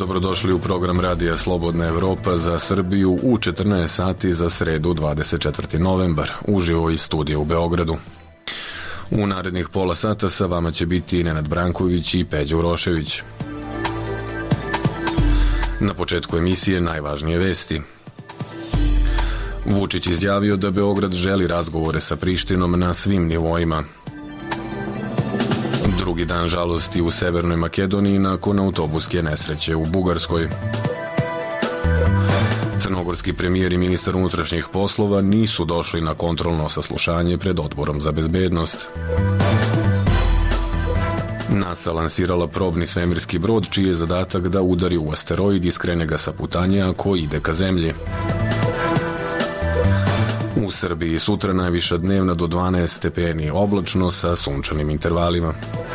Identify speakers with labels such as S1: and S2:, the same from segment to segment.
S1: Dobrodošli u program Radija Slobodna Evropa za Srbiju u 14 sati za sredu 24. novembar, uživo iz studija u Beogradu. U narednih pola sata sa vama će biti Nenad Branković i Peđa Urošević. Na početku emisije najvažnije vesti. Vučić izjavio da Beograd želi razgovore sa Prištinom na svim nivoima. Drugi dan žalosti u Severnoj Makedoniji nakon autobuske nesreće u Bugarskoj. Crnogorski premijer i ministar unutrašnjih poslova nisu došli na kontrolno saslušanje pred Odborom za bezbednost. NASA lansirala probni svemirski brod čiji je zadatak da udari u asteroid i skrene ga sa putanja ako ide ka Zemlji. U Srbiji sutra najviša dnevna do 12 stepeni, oblačno sa sunčanim intervalima.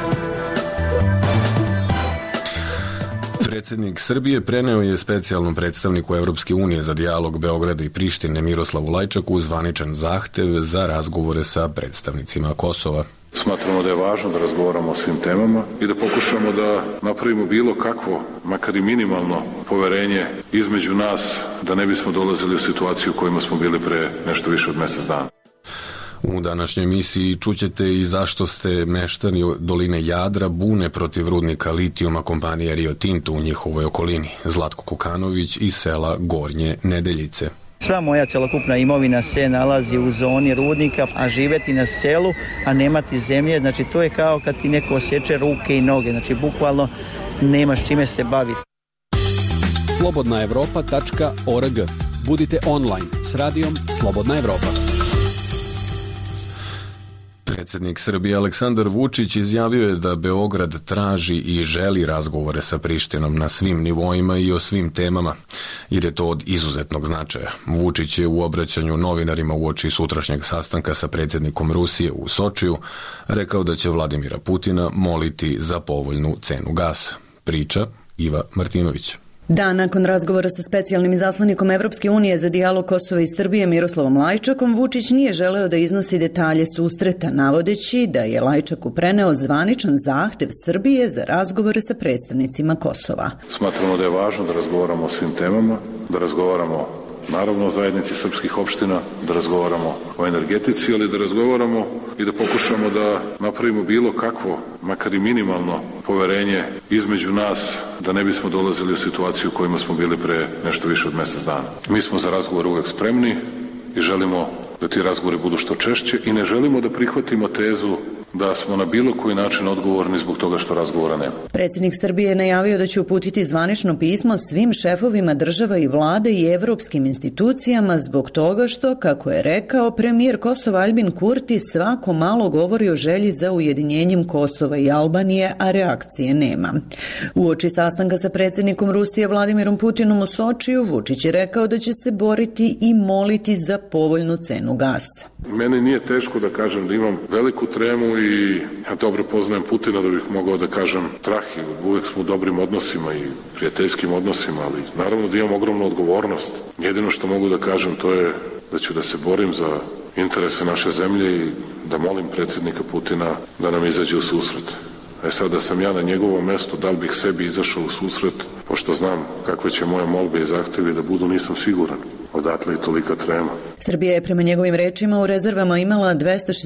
S1: Predsjednik Srbije preneo je specijalnom predstavniku Evropske unije za dijalog Beograda i Prištine Miroslavu Lajčaku zvaničan zahtev za razgovore sa predstavnicima Kosova.
S2: Smatramo da je važno da razgovaramo o svim temama i da pokušamo da napravimo bilo kakvo, makar i minimalno, poverenje između nas, da ne bismo dolazili u situaciju u kojima smo bili pre nešto više od mjesec dana.
S1: U današnjoj emisiji čućete i zašto ste meštani doline Jadra bune protiv rudnika litijuma kompanije Rio Tinto u njihovoj okolini. Zlatko Kukanović iz sela Gornje Nedeljice.
S3: Sva moja celokupna imovina se nalazi u zoni rudnika, a živeti na selu, a nemati zemlje, znači to je kao kad ti neko osječe ruke i noge, znači bukvalno nemaš čime se baviti.
S4: slobodnaevropa.org. Budite online s radijom Slobodna Evropa.
S1: Predsjednik Srbije Aleksandar Vučić izjavio je da Beograd traži i želi razgovore sa Prištinom na svim nivoima i o svim temama, jer je to od izuzetnog značaja. Vučić je u obraćanju novinarima uoči sutrašnjeg sastanka sa predsjednikom Rusije u Sočiju rekao da će Vladimira Putina moliti za povoljnu cenu gasa. Priča Iva Martinović.
S5: Dan nakon razgovora sa specijalnim izaslanikom Evropske unije za dijalog Kosova i Srbije Miroslavom Lajčakom, Vučić nije želeo da iznosi detalje susreta, navodeći da je Lajčaku preneo zvaničan zahtev Srbije za razgovore sa predstavnicima Kosova.
S2: Smatramo da je važno da razgovaramo o svim temama, da razgovaramo naravno o zajednici srpskih opština, da razgovaramo o energetici, ali da razgovaramo i da pokušamo da napravimo bilo kakvo, makar i minimalno, poverenje između nas, da ne bismo dolazili u situaciju u kojima smo bili pre nešto više od mjesec dana. Mi smo za razgovor uvek spremni i želimo da ti razgovori budu što češće i ne želimo da prihvatimo tezu da smo na bilo koji način odgovorni zbog toga što razgovora nema.
S5: Predsjednik Srbije je najavio da će uputiti zvanično pismo svim šefovima država i vlade i evropskim institucijama zbog toga što, kako je rekao, premijer Kosova Aljbin Kurti svako malo govori o želji za ujedinjenjem Kosova i Albanije, a reakcije nema. Uoči sastanka sa predsjednikom Rusije Vladimirom Putinom u Sočiju, Vučić je rekao da će se boriti i moliti za povoljnu cenu gasa.
S2: Meni nije teško da kažem da imam veliku tremu i ja dobro poznajem Putina da bih mogao da kažem trahi. Uvek smo u dobrim odnosima i prijateljskim odnosima, ali naravno da imam ogromnu odgovornost. Jedino što mogu da kažem to je da ću da se borim za interese naše zemlje i da molim predsjednika Putina da nam izađe u susret. Sad da sam ja na njegovom mestu, da li bih sebi izašao u susret, pošto znam kakve će moje molbe i zahtevi da budu, nisam siguran. Odatle i tolika trema.
S5: Srbija je prema njegovim rečima u rezervama imala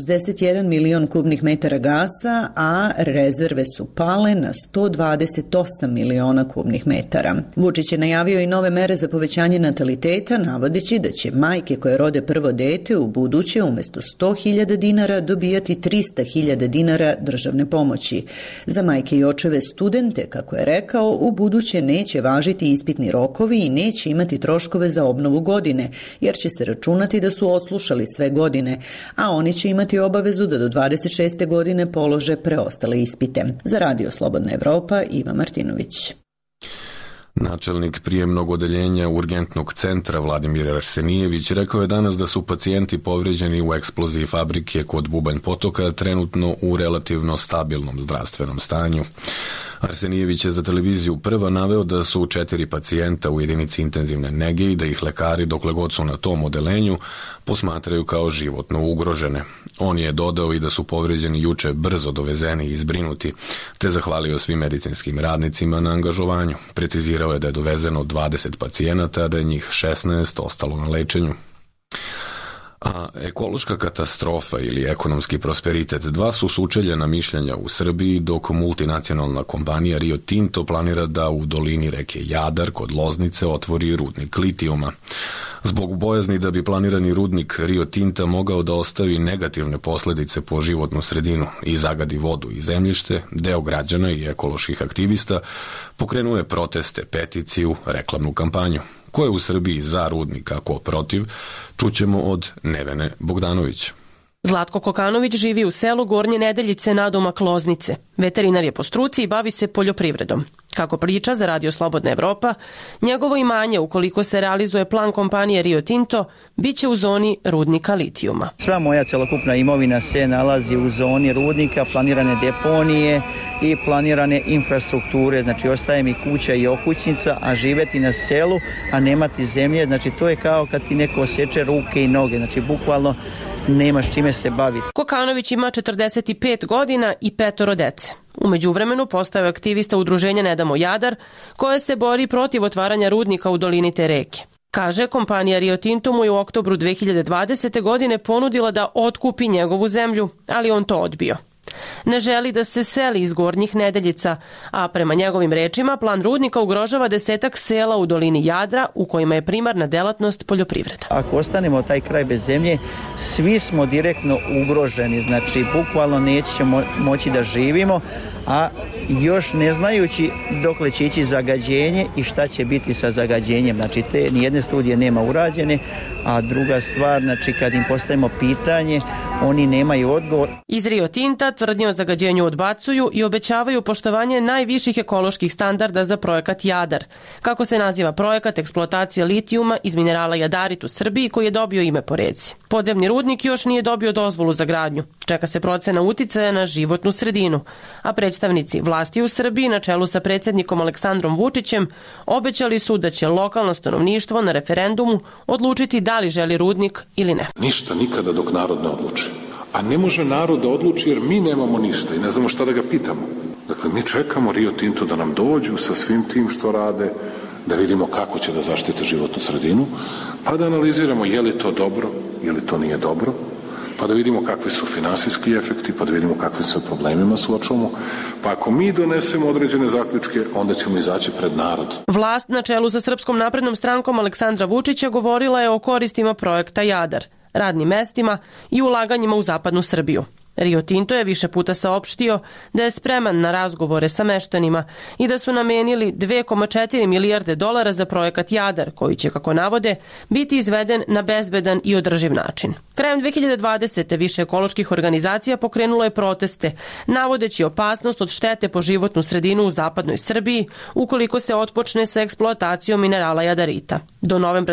S5: 261 milion kubnih metara gasa, a rezerve su pale na 128 miliona kubnih metara. Vučić je najavio i nove mere za povećanje nataliteta, navodeći da će majke koje rode prvo dete u buduće umjesto 100.000 dinara dobijati 300.000 dinara državne pomoći. Za majke i očeve studente, kako je rekao, u buduće neće važiti ispitni rokovi i neće imati troškove za obnovu godine, jer će se računati da su odslušali sve godine, a oni će imati obavezu da do 26. godine polože preostale ispite. Za Radio Slobodna Evropa, Iva Martinović.
S1: Načelnik prijemnog odeljenja urgentnog centra Vladimir Arsenijević rekao je danas da su pacijenti povređeni u eksploziji fabrike kod Bubanj Potoka trenutno u relativno stabilnom zdravstvenom stanju. Arsenijević je za televiziju Prva naveo da su 4 pacijenta u jedinici intenzivne nege i da ih lekari, dokle god su na tom odelenju, posmatraju kao životno ugrožene. On je dodao i da su povređeni juče brzo dovezeni i zbrinuti, te zahvalio svim medicinskim radnicima na angažovanju. Precizirao je da je dovezeno 20 pacijenata, a da je njih 16 ostalo na lečenju. A ekološka katastrofa ili ekonomski prosperitet, dva su sučeljena mišljenja u Srbiji, dok multinacionalna kompanija Rio Tinto planira da u dolini reke Jadar kod Loznice otvori rudnik litijuma. Zbog bojazni da bi planirani rudnik Rio Tinta mogao da ostavi negativne posledice po životnu sredinu i zagadi vodu i zemljište, deo građana i ekoloških aktivista pokrenuo je proteste, peticiju, reklamnu kampanju. Ko je u Srbiji za rudnik, a ko protiv, čućemo od Nevene Bogdanović.
S6: Zlatko Kokanović živi u selu Gornje Nedeljice nadomak Loznice. Veterinar je po struci i bavi se poljoprivredom. Kako priča za Radio Slobodna Evropa, njegovo imanje, ukoliko se realizuje plan kompanije Rio Tinto, bit će u zoni rudnika litijuma.
S3: Sva moja celokupna imovina se nalazi u zoni rudnika, planirane deponije i planirane infrastrukture. Znači, ostaje mi kuća i okućnica, a živeti na selu, a nemati zemlje, znači to je kao kad ti neko osječe ruke i noge, znači bukvalno nemaš čime se baviti.
S6: Kokanović ima 45 godina i 5 dece. U međuvremenu postao je aktivista udruženja Ne damo Jadar, koje se bori protiv otvaranja rudnika u dolini te reke. Kaže, kompanija Rio Tinto mu je u oktobru 2020. godine ponudila da otkupi njegovu zemlju, ali on to odbio. Ne želi da se seli iz Gornjih Nedeljica, a prema njegovim rečima plan rudnika ugrožava 10 sela u dolini Jadra u kojima je primarna delatnost poljoprivreda.
S3: Ako ostanemo taj kraj bez zemlje, svi smo direktno ugroženi, znači bukvalno nećemo moći da živimo, a još ne znajući dokle će ići zagađenje i šta će biti sa zagađenjem. Znači te nijedne studije nema urađene, a druga stvar, znači kad im postavimo pitanje, oni nemaju odgovor.
S6: Iz Rio Tinta tvrdnje o zagađenju odbacuju i obećavaju poštovanje najviših ekoloških standarda za projekat Jadar. Kako se naziva projekat eksploatacije litijuma iz minerala jadarit u Srbiji, koji je dobio ime po reci. Podzemni rudnik još nije dobio dozvolu za gradnju. Čeka se procena uticaja na životnu sredinu, a predstavnici vlasti u Srbiji na čelu sa predsjednikom Aleksandrom Vučićem obećali su da će lokalno stanovništvo na referendumu odlučiti da li želi rudnik ili ne.
S2: Ništa nikada dok narod ne odluči. A ne može narod da odluči jer mi nemamo ništa i ne znamo šta da ga pitamo. Dakle, mi čekamo Rio Tinto da nam dođu sa svim tim što rade, da vidimo kako će da zaštite životnu sredinu, pa da analiziramo je li to dobro, je li to nije dobro, pa da vidimo kakvi su finansijski efekti, pa da vidimo kakvim se problemima suočavamo. Pa ako mi donesemo određene zaključke, onda ćemo izaći pred narod.
S6: Vlast na čelu sa Srpskom naprednom strankom Aleksandra Vučića govorila je o koristima projekta Jadar, radnim mestima i ulaganjima u zapadnu Srbiju. Rio Tinto je više puta saopštio da je spreman na razgovore sa meštanima i da su namenili 2,4 milijarde dolara za projekat Jadar, koji će, kako navode, biti izveden na bezbedan i održiv način. Krajem 2020. više ekoloških organizacija pokrenulo je proteste, navodeći opasnost od štete po životnu sredinu u zapadnoj Srbiji ukoliko se otpočne sa eksploatacijom minerala jadarita. Do novembra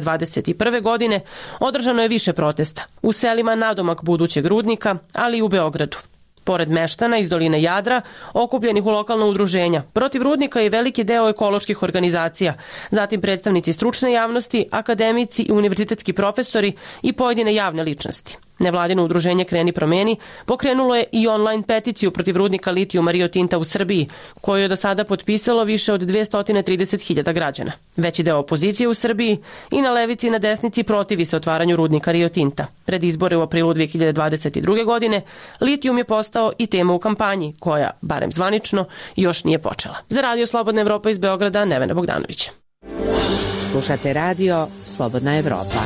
S6: 2021. godine održano je više protesta u selima nadomak budućeg rudnika, ali i u Beogradu. Pored meštana iz doline Jadra, okupljenih u lokalna udruženja, protiv rudnika je veliki deo ekoloških organizacija, zatim predstavnici stručne javnosti, akademici i univerzitetski profesori i pojedine javne ličnosti. Nevladino udruženje Kreni promeni pokrenulo je i online peticiju protiv rudnika litijuma Rio Tinta u Srbiji, koju je do sada potpisalo više od 230.000 građana. Veći deo opozicije u Srbiji i na levici i na desnici protivi se otvaranju rudnika Rio Tinta. Pred izbore u aprilu 2022. godine litijum je postao i tema u kampanji, koja, barem zvanično, još nije počela. Za Radio Slobodna Evropa iz Beograda, Nevena Bogdanović.
S7: Slušate Radio Slobodna Evropa.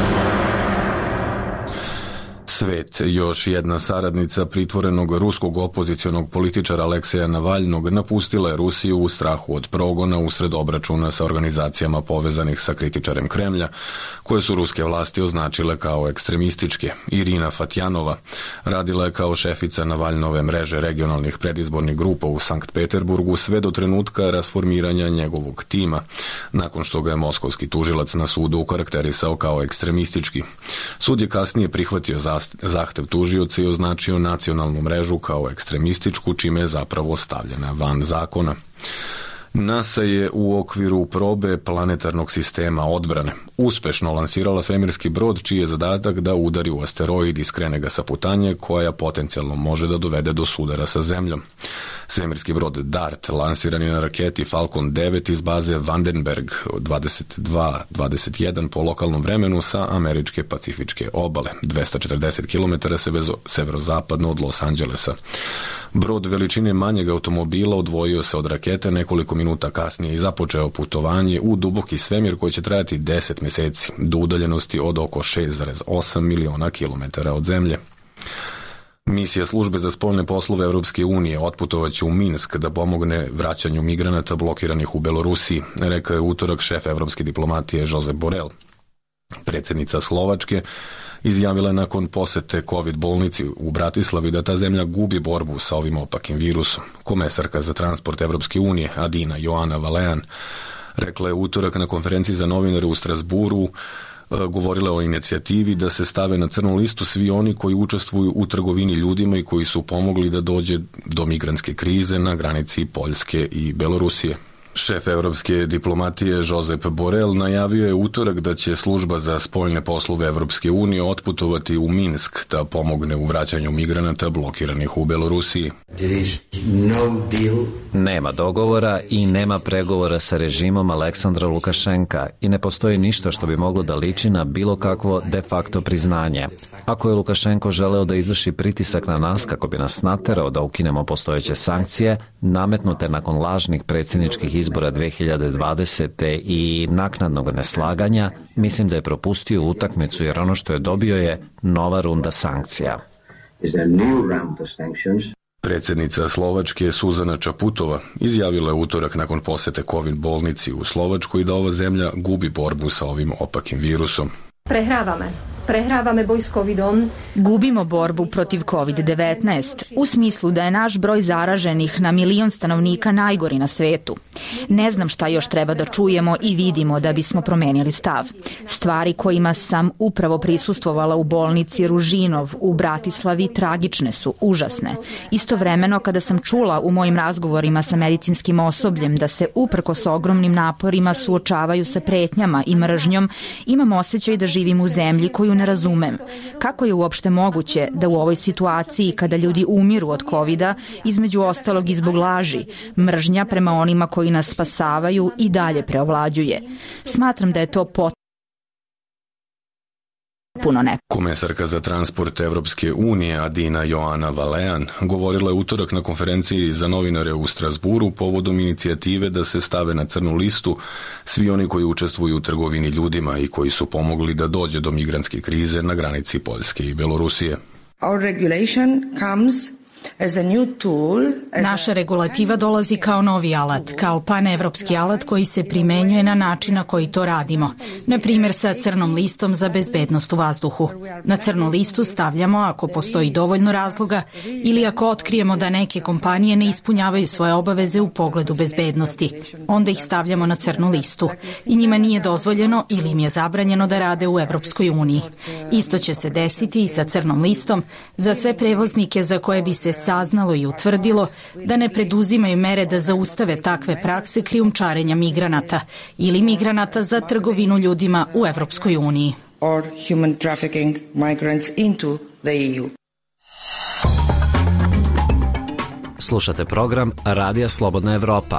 S1: Svet, još jedna saradnica pritvorenog ruskog opozicionog političara Alekseja Navalnog, napustila je Rusiju u strahu od progona usred obračuna sa organizacijama povezanih sa kritičarem Kremlja, koje su ruske vlasti označile kao ekstremističke. Irina Fatjanova radila je kao šefica Navalnove mreže regionalnih predizbornih grupa u Sankt Peterburgu sve do trenutka rasformiranja njegovog tima, nakon što ga je moskovski tužilac na sudu ukarakterisao kao ekstremistički. Sud je kasnije prihvatio zastavu zahtev tužioca i označio nacionalnu mrežu kao ekstremističku, čime je zapravo stavljena van zakona. NASA je u okviru probe planetarnog sistema odbrane uspešno lansirala svemirski brod čiji je zadatak da udari u asteroid i skrene ga sa putanje koja potencijalno može da dovede do sudara sa Zemljom. Svemirski brod DART lansiran je na raketi Falcon 9 iz baze Vandenberg 22-21 po lokalnom vremenu sa američke pacifičke obale, 240 km severozapadno od Los Angelesa. Brod veličine manjeg automobila odvojio se od rakete nekoliko minuta kasnije i započeo putovanje u duboki svemir koji će trajati 10 meseci do udaljenosti od oko 6,8 miliona kilometara od Zemlje. Misija službe za spoljne poslove Evropske unije otputovaće u Minsk da pomogne vraćanju migranata blokiranih u Belorusiji, rekao je utorak šef evropske diplomatije Josep Borrell. Predsjednica Slovačke izjavila je nakon posete COVID bolnici u Bratislavi da ta zemlja gubi borbu sa ovim opakim virusom. Komesarka za transport Evropske unije Adina Joana Valean rekla je utorak na konferenciji za novinare u Strasburu, govorila o inicijativi da se stave na crnu listu svi oni koji učestvuju u trgovini ljudima i koji su pomogli da dođe do migrantske krize na granici Poljske i Belorusije. Šef evropske diplomatije Josep Borrell najavio je utorak da će služba za spoljne poslove Evropske unije otputovati u Minsk da pomogne u vraćanju migranata blokiranih u Belorusiji.
S8: Nema dogovora i nema pregovora sa režimom Aleksandra Lukašenka i ne postoji ništa što bi moglo da liči na bilo kakvo de facto priznanje. Ako je Lukašenko želeo da izvrši pritisak na nas kako bi nas naterao da ukinemo postojeće sankcije, nametnute nakon lažnih predsjedničkih izbora 2020. i naknadnog neslaganja, mislim da je propustio utakmicu jer ono što je dobio je nova runda sankcija.
S1: Predsjednica Slovačke Suzana Čaputova izjavila je utorak nakon posete COVID bolnici u Slovačkoj da ova zemlja gubi borbu sa ovim opakim virusom.
S9: Prehrava me boj s covidom. Gubimo borbu protiv COVID-19 u smislu da je naš broj zaraženih na 1 milion stanovnika najgori na svetu. Ne znam šta još treba da čujemo i vidimo da bismo promenili stav. Stvari kojima sam upravo prisustvovala u bolnici Ružinov u Bratislavi tragične su, užasne. Istovremeno kada sam čula u mojim razgovorima sa medicinskim osobljem da se uprkos ogromnim naporima suočavaju sa pretnjama i mržnjom, imam osjećaj da živim u zemlji koju ne razumem. Kako je uopšte moguće da u ovoj situaciji kada ljudi umiru od covida, između ostalog i zbog laži, mržnja prema onima koji nas spasavaju i dalje preovlađuje. Smatram da je to potpuno ne.
S1: Komesarka za transport Evropske unije Adina Joana Valean govorila je utorak na konferenciji za novinare u Strasburu povodom inicijative da se stave na crnu listu svi oni koji učestvuju u trgovini ljudima i koji su pomogli da dođe do migrantske krize na granici Poljske i Belorusije.
S10: Our regulation comes
S9: Naša regulativa dolazi kao novi alat, kao panevropski alat koji se primenjuje na način na koji to radimo. Na primjer sa crnom listom za bezbednost u vazduhu. Na crnu listu stavljamo ako postoji dovoljno razloga ili ako otkrijemo da neke kompanije ne ispunjavaju svoje obaveze u pogledu bezbednosti. Onda ih stavljamo na crnu listu i njima nije dozvoljeno ili im je zabranjeno da rade u Evropskoj uniji. Isto će se desiti i sa crnom listom za sve prevoznike za koje bi se saznalo i utvrdilo da ne preduzimaju mere da zaustave takve prakse krijumčarenja migranata ili migranata za trgovinu ljudima u Evropskoj uniji.
S10: Or human trafficking migrants into the EU.
S8: Slušate program Radija Slobodna Evropa.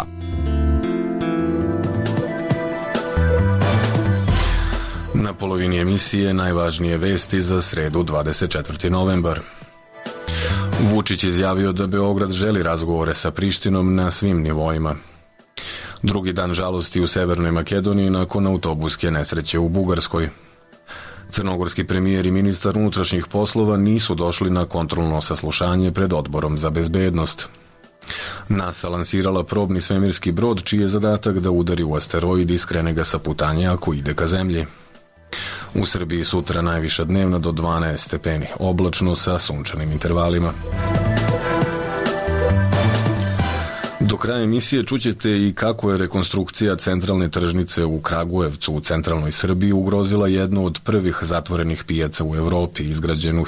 S1: Na polovini emisije najvažnije vesti za sredu 24. novembar. Vučić izjavio da Beograd želi razgovore sa Prištinom na svim nivoima. Drugi dan žalosti u Severnoj Makedoniji nakon autobuske nesreće u Bugarskoj. Crnogorski premijer i ministar unutrašnjih poslova nisu došli na kontrolno saslušanje pred Odborom za bezbednost. NASA lansirala probni svemirski brod čiji je zadatak da udari u asteroid i skrene ga sa putanja ako ide ka Zemlji. U Srbiji sutra najviša dnevna do 12 stepeni, oblačno sa sunčanim intervalima. Do Do kraja emisije čućete i kako je rekonstrukcija centralne tržnice u Kragujevcu u centralnoj Srbiji ugrozila jednu od prvih zatvorenih pijaca u Evropi, izgrađenu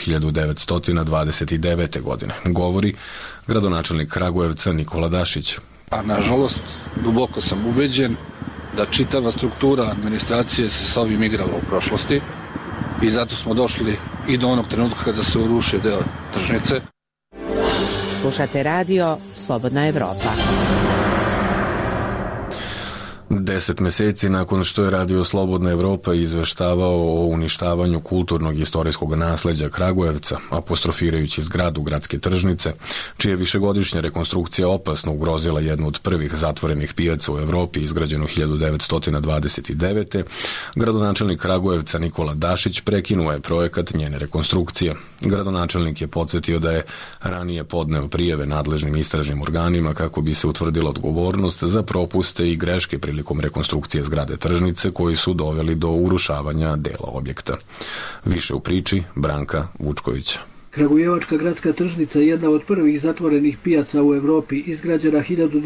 S1: 1929. godine. Govori gradonačelnik Kragujevca Nikola Dašić.
S11: A nažalost, duboko sam ubeđen da čitava struktura administracije se sa ovim igrala u prošlosti i zato smo došli i do onog trenutka kada se uruši deo tržnice.
S7: Slušate radio Slobodna Evropa.
S1: 10 meseci nakon što je Radio Slobodna Evropa izveštavao o uništavanju kulturnog i istorijskog nasleđa Kragujevca, apostrofirajući zgradu gradske tržnice, čija višegodišnja rekonstrukcija opasno ugrozila jednu od prvih zatvorenih pijaca u Evropi, izgrađenu 1929. Gradonačelnik Kragujevca Nikola Dašić prekinuo je projekat njene rekonstrukcije. Gradonačelnik je podsjetio da je ranije podneo prijave nadležnim istražnim organima kako bi se utvrdila odgovornost za propuste i greške prilikom rekonstrukcije zgrade tržnice koji su doveli do urušavanja dela objekta. Više u priči Branka Vučkovića.
S12: Kragujevačka gradska tržnica je jedna od prvih zatvorenih pijaca u Evropi, izgrađena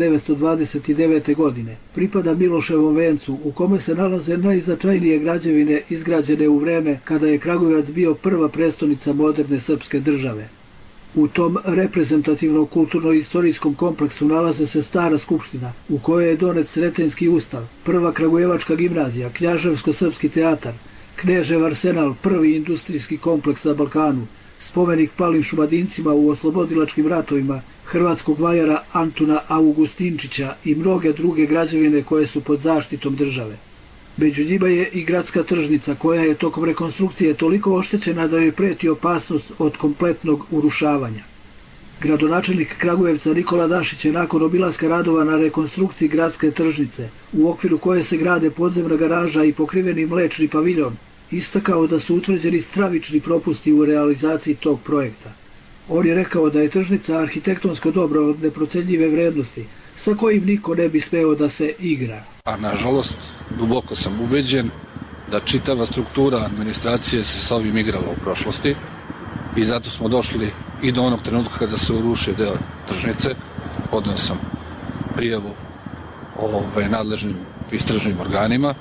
S12: 1929. godine. Pripada Miloševom vencu, u kome se nalaze najznačajnije građevine izgrađene u vreme kada je Kragujevac bio prva prestonica moderne srpske države. U tom reprezentativnom kulturno-istorijskom kompleksu nalaze se Stara skupština, u kojoj je donet Sretenjski ustav, prva Kragujevačka gimnazija, Knjaževsko-srpski teatar, Knežev arsenal, prvi industrijski kompleks na Balkanu, spomenik palim šumadincima u oslobodilačkim ratovima, hrvatskog vajara Antuna Augustinčića i mnoge druge građevine koje su pod zaštitom države. Među njima je i gradska tržnica koja je tokom rekonstrukcije toliko oštećena da joj preti opasnost od kompletnog urušavanja. Gradonačelnik Kragujevca Nikola Dašić je nakon obilaska radova na rekonstrukciji gradske tržnice, u okviru koje se grade podzemna garaža i pokriveni mlečni paviljon, istakao da su utvrđeni stravični propusti u realizaciji tog projekta. On je rekao da je tržnica arhitektonsko dobro od neprocenljive vrednosti, sa kojim niko ne bi smeo da se igra.
S11: A nažalost, duboko sam ubeđen da čitava struktura administracije se sa ovim igrala u prošlosti i zato smo došli i do onog trenutka kada se uruši deo tržnice. Podneo sam prijavu nadležnim istražnim organima.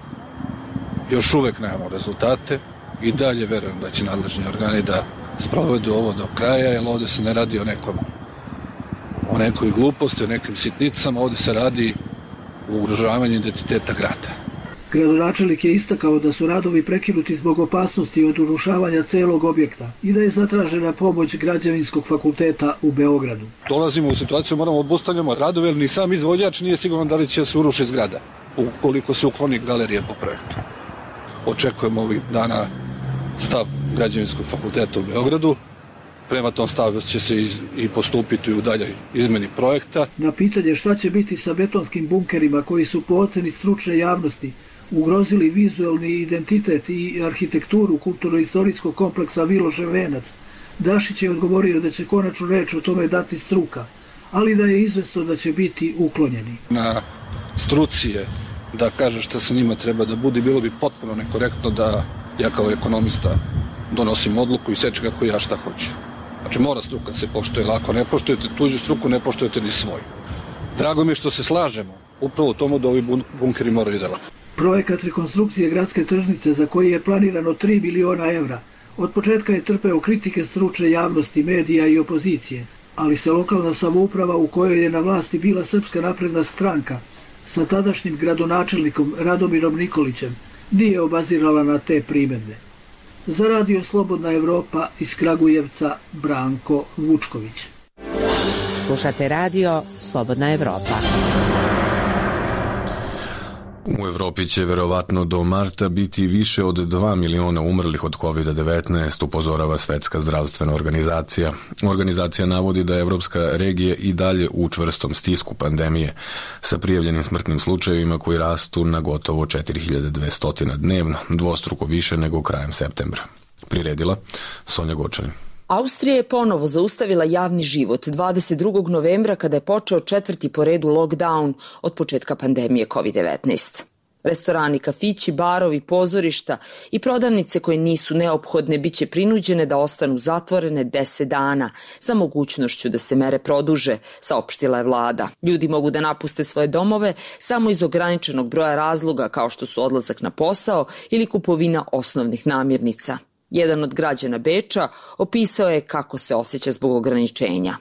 S11: Još uvek nemamo rezultate i dalje verujem da će nadležni organi da sprovedu ovo do kraja, jer ovde se ne radi o nekoj gluposti, o nekim sitnicama, ovde se radi o ugrožavanju identiteta grada.
S12: Gradonačelnik je istakao da su radovi prekinuti zbog opasnosti od urušavanja celog objekta i da je zatražena pomoć Građevinskog fakulteta u Beogradu.
S11: Dolazimo u situaciju, moramo obustavljamo radove, jer ni sam izvođač nije siguran da li će se uruši zgrada, ukoliko se ukloni galerije po projektu. Očekujemo ovih dana stav Građevinskog fakulteta u Beogradu. Prema tom stavu će se i postupiti u daljoj izmeni projekta.
S12: Na pitanje šta će biti sa betonskim bunkerima koji su po oceni stručne javnosti ugrozili vizualni identitet i arhitekturu kulturno-istorijskog kompleksa Milošev venac, Dašić je odgovorio da će konačnu reč o tome dati struka, ali da je izvesno da će biti uklonjeni.
S11: Na struci je da kaže šta se njima treba da bude, bilo bi potpuno nekorektno da ja kao ekonomista donosim odluku i seče kako ja šta hoću. Znači mora struka se poštuje, ako ne poštujete tuđu struku, ne poštujete ni svoju. Drago mi je što se slažemo upravo u tomu da ovi bunkeri moraju delati.
S12: Projekat rekonstrukcije gradske tržnice za koji je planirano 3 miliona evra od početka je trpeo kritike stručne javnosti, medija i opozicije, ali se lokalna samouprava u kojoj je na vlasti bila Srpska napredna stranka sa tadašnjim gradonačelnikom Radomirom Nikolićem nije obazirala na te primedbe. Za Radio Slobodna Evropa iz Kragujevca Branko Vučković.
S7: Slušate radio Slobodna Evropa.
S1: U Evropi će verovatno do marta biti više od 2 miliona umrlih od COVID-19, upozorava Svetska zdravstvena organizacija. Organizacija navodi da je evropska regija i dalje u čvrstom stisku pandemije, sa prijavljenim smrtnim slučajevima koji rastu na gotovo 4200 dnevno, dvostruko više nego krajem septembra. Priredila Sonja Gočanin.
S13: Austrija je ponovo zaustavila javni život 22. novembra kada je počeo 4. po redu lockdown od početka pandemije COVID-19. Restorani, kafići, barovi, pozorišta i prodavnice koje nisu neophodne biće prinuđene da ostanu zatvorene 10 dana sa mogućnošću da se mere produže, saopštila je vlada. Ljudi mogu da napuste svoje domove samo iz ograničenog broja razloga kao što su odlazak na posao ili kupovina osnovnih namirnica. Jedan od građana Beča opisao je kako se osjeća zbog ograničenja.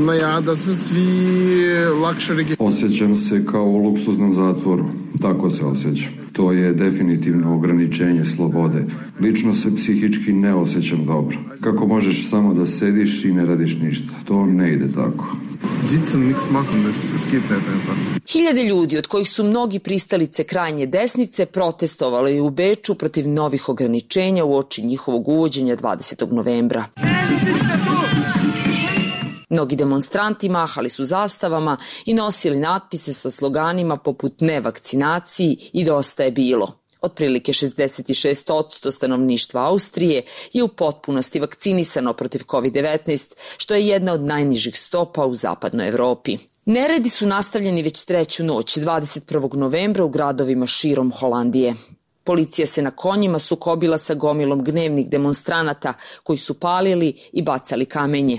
S14: Osjećam se kao u luksuznom zatvoru, tako se osjećam. To je definitivno ograničenje slobode. Lično se psihički ne osjećam dobro. Kako možeš samo da sediš i ne radiš ništa? To ne ide tako.
S13: Hiljade ljudi, od kojih su mnogi pristalice krajnje desnice, protestovalo je u Beču protiv novih ograničenja uoči njihovog uvođenja 20. novembra. Mnogi demonstranti mahali su zastavama i nosili natpise sa sloganima poput "Ne vakcinaciji" i "Dosta je bilo". Otprilike 66% stanovništva Austrije je u potpunosti vakcinisano protiv COVID-19, što je jedna od najnižih stopa u zapadnoj Evropi. Neredi su nastavljeni već treću noć, 21. novembra u gradovima širom Holandije. Policija se na konjima sukobila sa gomilom gnevnih demonstranata koji su palili i bacali kamenje.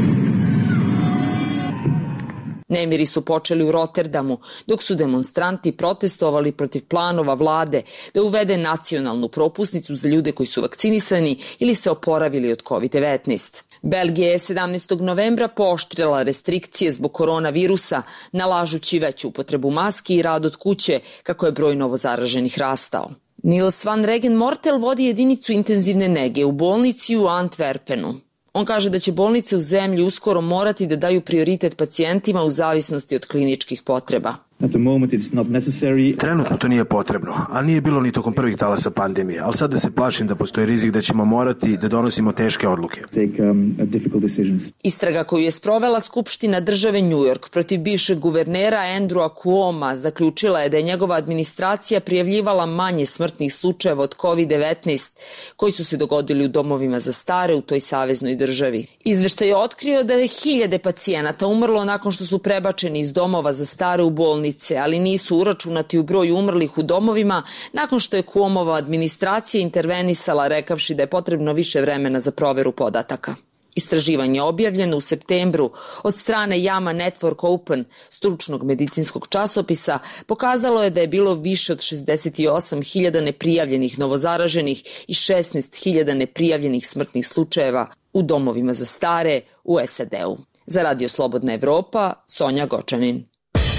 S13: Nemiri su počeli u Rotterdamu, dok su demonstranti protestovali protiv planova vlade da uvede nacionalnu propusnicu za ljude koji su vakcinisani ili se oporavili od COVID-19. Belgija je 17. novembra pooštrila restrikcije zbog koronavirusa, nalažući veću upotrebu maski i rad od kuće, kako je broj novozaraženih rastao. Niels van Regen Mortel vodi jedinicu intenzivne nege u bolnici u Antwerpenu. On kaže da će bolnice u zemlji uskoro morati da daju prioritet pacijentima u zavisnosti od kliničkih potreba.
S15: Trenutno to nije potrebno, ali nije bilo ni tokom prvih talasa pandemije, ali sada se plašim da postoji rizik da ćemo morati da donosimo teške odluke.
S13: Istraga koju je sprovela Skupština države New York protiv bivšeg guvernera Andrewa Cuoma zaključila je da je njegova administracija prijavljivala manje smrtnih slučajeva od COVID-19 koji su se dogodili u domovima za stare u toj saveznoj državi. Izveštaj je otkrio da je 1000 pacijenata umrlo nakon što su prebačeni iz domova za stare u bolnice, ali nisu uračunati u broj umrlih u domovima nakon što je Cuomova administracija intervenisala rekavši da je potrebno više vremena za proveru podataka. Istraživanje objavljeno u septembru od strane JAMA Network Open, stručnog medicinskog časopisa, pokazalo je da je bilo više od 68.000 neprijavljenih novozaraženih i 16.000 neprijavljenih smrtnih slučajeva u domovima za stare u SAD-u. Za Radio Slobodna Evropa, Sonja Gočanin.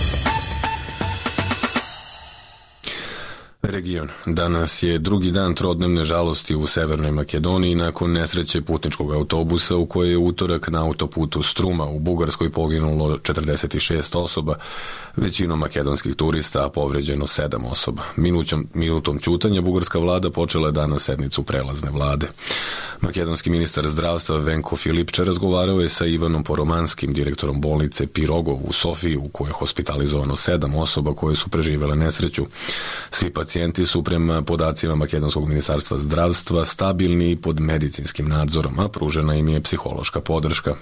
S1: Region. Danas je drugi dan trodnevne žalosti u Severnoj Makedoniji nakon nesreće putničkog autobusa u kojoj je utorak na autoputu Struma u Bugarskoj poginulo 46 osoba, većinom makedonskih turista, a povređeno 7 osoba. Minutom ćutanja bugarska vlada počela je danas sednicu prelazne vlade. Makedonski ministar zdravstva Venko Filipče razgovarao je sa Ivanom Poromanskim, direktorom bolnice Pirogov u Sofiji, u kojoj je hospitalizovano 7 osoba koje su preživele nesreću. Svi pacijenti su prema podacima Makedonskog ministarstva zdravstva stabilni i pod medicinskim nadzorom, a pružena im je psihološka podrška.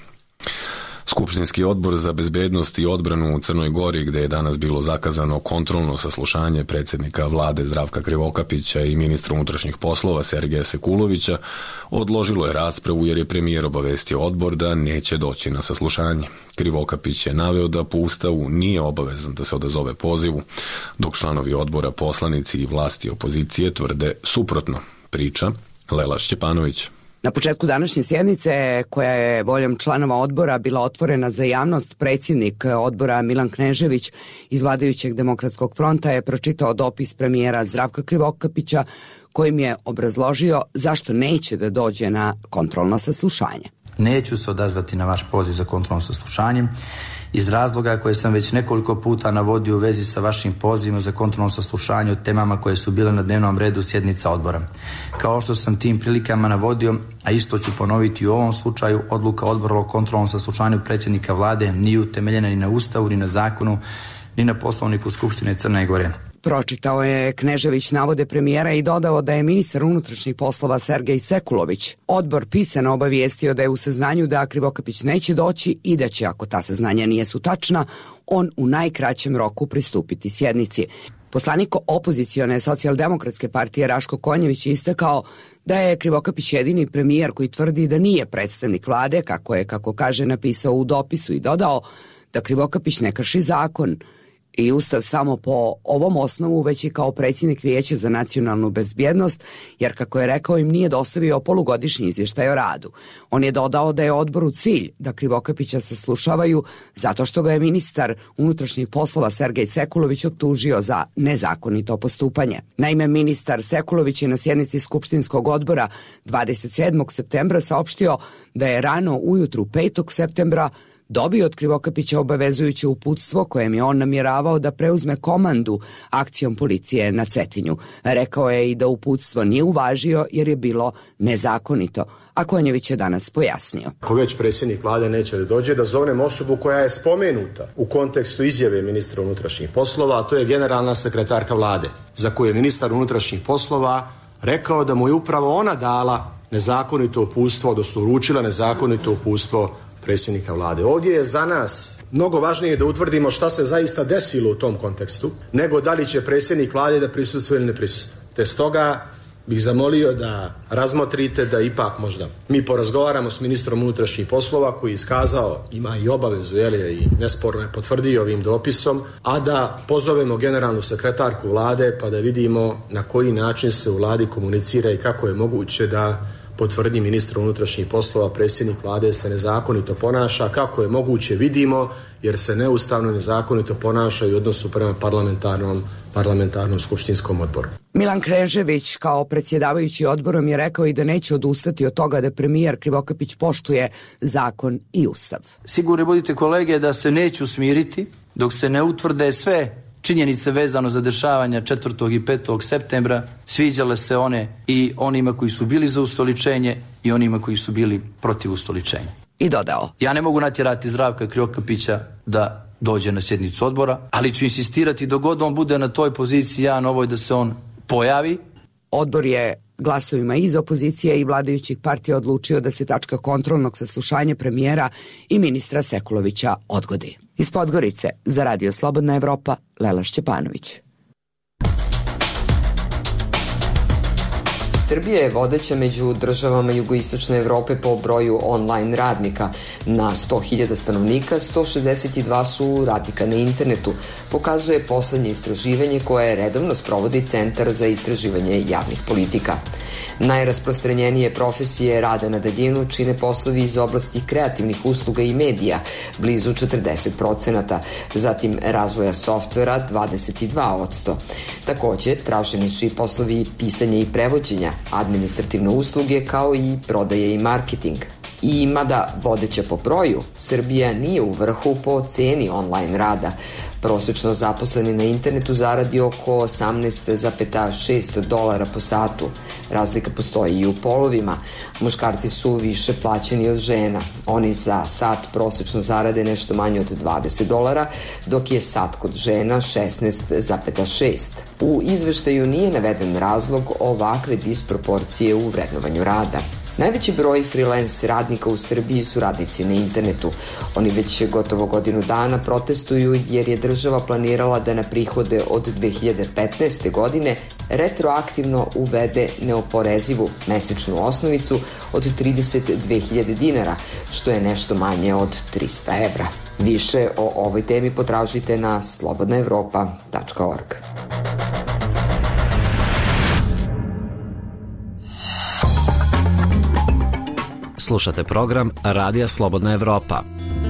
S1: Skupštinski odbor za bezbednost i odbranu u Crnoj Gori, gde je danas bilo zakazano kontrolno saslušanje predsjednika vlade Zdravka Krivokapića i ministra unutrašnjih poslova Sergeja Sekulovića, odložilo je raspravu jer je premijer obavestio odbor da neće doći na saslušanje. Krivokapić je naveo da po Ustavu nije obavezan da se odazove pozivu, dok članovi odbora, poslanici i vlasti opozicije tvrde suprotno. Priča Lela Šćepanović.
S16: Na početku današnje sjednice, koja je voljom članova odbora bila otvorena za javnost, predsjednik odbora Milan Knežević iz vladajućeg Demokratskog fronta je pročitao dopis premijera Zdravka Krivokapića kojim je obrazložio zašto neće da dođe na kontrolno saslušanje.
S17: Neću se odazvati na vaš poziv za kontrolno saslušanje iz razloga koje sam već nekoliko puta navodio u vezi sa vašim pozivima za kontrolno saslušanje o temama koje su bile na dnevnom redu sjednica odbora. Kao što sam tim prilikama navodio, a isto ću ponoviti u ovom slučaju, odluka odbora o kontrolnom saslušanju predsjednika vlade nije utemeljena ni na Ustavu, ni na zakonu, ni na Poslovniku Skupštine Crne Gore.
S16: Pročitao je Knežević navode premijera i dodao da je ministar unutrašnjih poslova Sergej Sekulović odbor pisano obavijestio da je u saznanju da Krivokapić neće doći i da će, ako ta saznanja nisu tačna, on u najkraćem roku pristupiti sjednici. Poslanik opozicione socijaldemokratske partije Raško Konjević je istakao da je Krivokapić jedini premijer koji tvrdi da nije predstavnik vlade, kako je, kako kaže, napisao u dopisu, i dodao da Krivokapić ne krši zakon i Ustav samo po ovom osnovu, već i kao predsjednik Vijeća za nacionalnu bezbjednost, jer, kako je rekao, im nije dostavio polugodišnji izvještaj o radu. On je dodao da je odboru cilj da Krivokapića saslušavaju zato što ga je ministar unutrašnjih poslova Sergej Sekulović optužio za nezakonito postupanje. Naime, ministar Sekulović je na sjednici Skupštinskog odbora 27. septembra saopštio da je rano ujutru 5. septembra dobio od Krivokapića obavezujuće uputstvo kojem je on namjeravao da preuzme komandu akcijom policije na Cetinju. Rekao je i da uputstvo nije uvažio jer je bilo nezakonito, a Konjević je danas pojasnio.
S18: Ako već predsjednik vlade neće da dođe, da zovnem osobu koja je spomenuta u kontekstu izjave ministra unutrašnjih poslova, a to je generalna sekretarka vlade, za koju je ministar unutrašnjih poslova rekao da mu je upravo ona dala nezakonito uputstvo, odnosno uručila nezakonito uputstvo predsjednika vlade. Ovdje je za nas mnogo važnije da utvrdimo šta se zaista desilo u tom kontekstu, nego da li će predsjednik vlade da prisustvuje ili ne prisustvuje. Te stoga bih zamolio da razmotrite da ipak možda mi porazgovaramo s ministrom unutrašnjih poslova, koji je iskazao, ima i obavezu, i nesporno je potvrdio ovim dopisom, a da pozovemo generalnu sekretarku vlade pa da vidimo na koji način se u vladi komunicira i kako je moguće da potvrdi ministra unutrašnjih poslova predsjednik vlade se nezakonito ponaša, kako je moguće vidimo, jer se neustavno nezakonito ponaša i u odnosu prema parlamentarnom skupštinskom odboru.
S16: Milan Knežević kao predsjedavajući odborom je rekao i da neće odustati od toga da premijer Krivokapić poštuje zakon i ustav.
S17: Sigurni budite, kolege, da se neću smiriti dok se ne utvrde sve činjenice vezano za dešavanja 4. i 5. septembra, sviđale se one i onima koji su bili za ustoličenje i onima koji su bili protiv ustoličenja.
S16: I dodao:
S17: ja ne mogu natjerati Zdravka Krivokapića da dođe na sjednicu odbora, ali ću insistirati dok god on bude na toj poziciji, ja na ovoj, da se on pojavi.
S16: Odbor je glasovima iz opozicije i vladajućih partija odlučio da se tačka kontrolnog saslušanja premijera i ministra Sekulovića odgodi. Iz Podgorice za Radio Slobodna Evropa, Lela Šćepanović.
S19: Srbija je vodeća među državama jugoistočne Evrope po broju online radnika. Na 100.000 stanovnika, 162 su radnika na internetu, pokazuje poslednje istraživanje koje redovno sprovodi Centar za istraživanje javnih politika. Najrasprostranjenije profesije rada na daljinu čine poslovi iz oblasti kreativnih usluga i medija, blizu 40%, zatim razvoja softvera 22%. Takođe, traženi su i poslovi pisanja i prevođenja, administrativne usluge kao i prodaje i marketing. I mada vodeća po broju, Srbija nije u vrhu po ceni online rada. Prosečno zaposleni na internetu zaradi oko $18,6 po satu. Razlika postoji i u polovima. Muškarci su više plaćeni od žena. Oni za sat prosečno zarade nešto manje od $20, dok je sat kod žena 16,6. U izveštaju nije naveden razlog ovakve disproporcije u vrednovanju rada. Najveći broj freelance radnika u Srbiji su radnici na internetu. Oni već gotovo godinu dana protestuju jer je država planirala da na prihode od 2015. godine retroaktivno uvede neoporezivu mesečnu osnovicu od 32.000 dinara, što je nešto manje od 300 evra. Više o ovoj temi potražite na slobodnaevropa.org.
S8: Slušate program Radija Slobodna Evropa.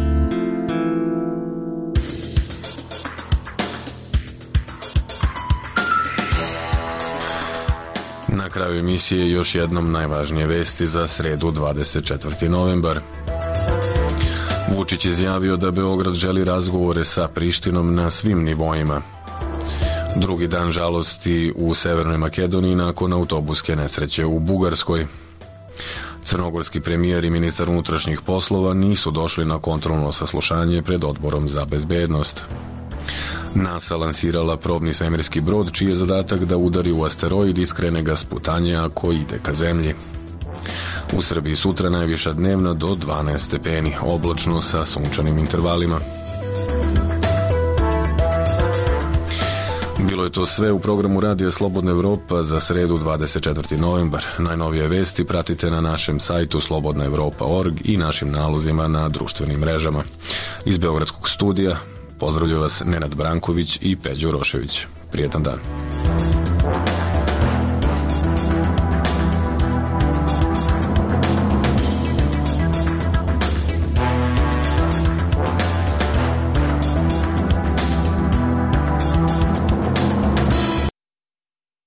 S1: Na kraju emisije još jednom najvažnije vesti za sredu 24. novembar. Vučić izjavio da Beograd želi razgovore sa Prištinom na svim nivoima. Drugi dan žalosti u Severnoj Makedoniji nakon autobuske nesreće u Bugarskoj. Crnogorski premijer i ministar unutrašnjih poslova nisu došli na kontrolno saslušanje pred Odborom za bezbednost. NASA lansirala probni svemirski brod čiji je zadatak da udari u asteroid i skrene ga s putanja ako ide ka zemlji. U Srbiji sutra najviša dnevna do 12 stepeni, oblačno sa sunčanim intervalima. Bilo je to sve u programu Radija Slobodna Evropa za sredu 24. novembar. Najnovije vesti pratite na našem sajtu slobodnaevropa.org i našim nalozima na društvenim mrežama. Iz Beogradskog studija pozdravljaju vas Nenad Branković i Peđo Rošević. Prijetan dan.